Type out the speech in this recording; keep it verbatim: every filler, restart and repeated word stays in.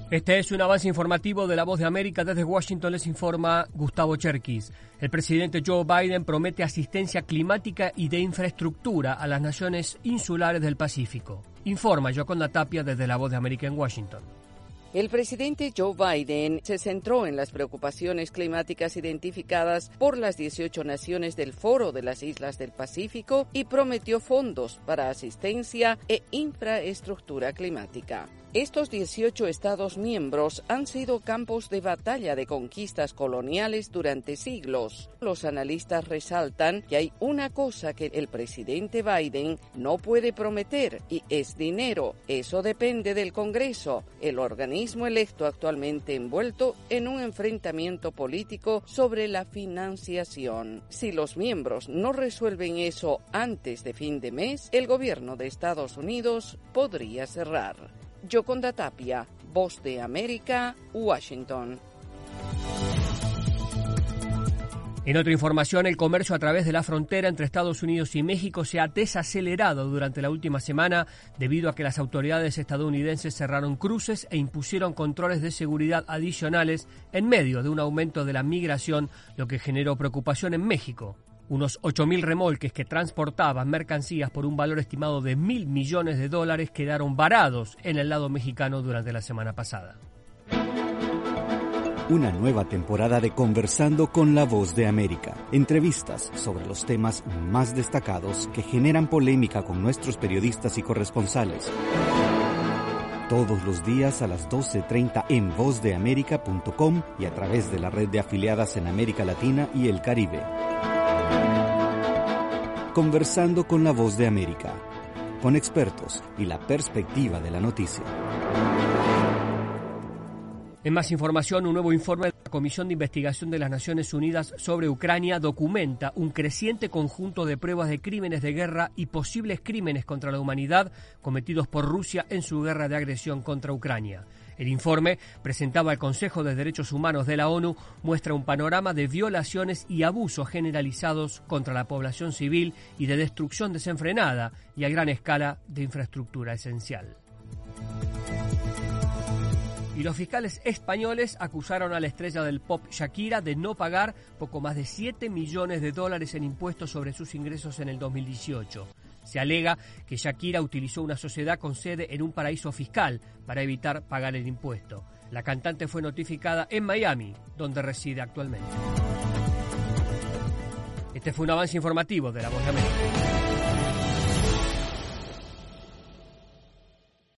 Este es un avance informativo de La Voz de América. Desde Washington les informa Gustavo Cherkis. El presidente Joe Biden promete asistencia climática y de infraestructura a las naciones insulares del Pacífico. Informa Yoconda Tapia desde La Voz de América en Washington. El presidente Joe Biden se centró en las preocupaciones climáticas identificadas por las dieciocho naciones del Foro de las Islas del Pacífico y prometió fondos para asistencia e infraestructura climática. Estos dieciocho Estados miembros han sido campos de batalla de conquistas coloniales durante siglos. Los analistas resaltan que hay una cosa que el presidente Biden no puede prometer y es dinero. Eso depende del Congreso, el organismo electo actualmente envuelto en un enfrentamiento político sobre la financiación. Si los miembros no resuelven eso antes de fin de mes, el gobierno de Estados Unidos podría cerrar. Yoconda Tapia, Voz de América, Washington. En otra información, el comercio a través de la frontera entre Estados Unidos y México se ha desacelerado durante la última semana debido a que las autoridades estadounidenses cerraron cruces e impusieron controles de seguridad adicionales en medio de un aumento de la migración, lo que generó preocupación en México. Unos ocho mil remolques que transportaban mercancías por un valor estimado de mil millones de dólares quedaron varados en el lado mexicano durante la semana pasada. Una nueva temporada de Conversando con la Voz de América. Entrevistas sobre los temas más destacados que generan polémica con nuestros periodistas y corresponsales. Todos los días a las doce treinta en voz de américa punto com y a través de la red de afiliadas en América Latina y el Caribe. Conversando con la Voz de América, con expertos y la perspectiva de la noticia. En más información, un nuevo informe de la Comisión de Investigación de las Naciones Unidas sobre Ucrania documenta un creciente conjunto de pruebas de crímenes de guerra y posibles crímenes contra la humanidad cometidos por Rusia en su guerra de agresión contra Ucrania. El informe, presentado al Consejo de Derechos Humanos de la ONU, muestra un panorama de violaciones y abusos generalizados contra la población civil y de destrucción desenfrenada y a gran escala de infraestructura esencial. Y los fiscales españoles acusaron a la estrella del pop Shakira de no pagar poco más de siete millones de dólares en impuestos sobre sus ingresos en el dos mil dieciocho. Se alega que Shakira utilizó una sociedad con sede en un paraíso fiscal para evitar pagar el impuesto. La cantante fue notificada en Miami, donde reside actualmente. Este fue un avance informativo de La Voz de América.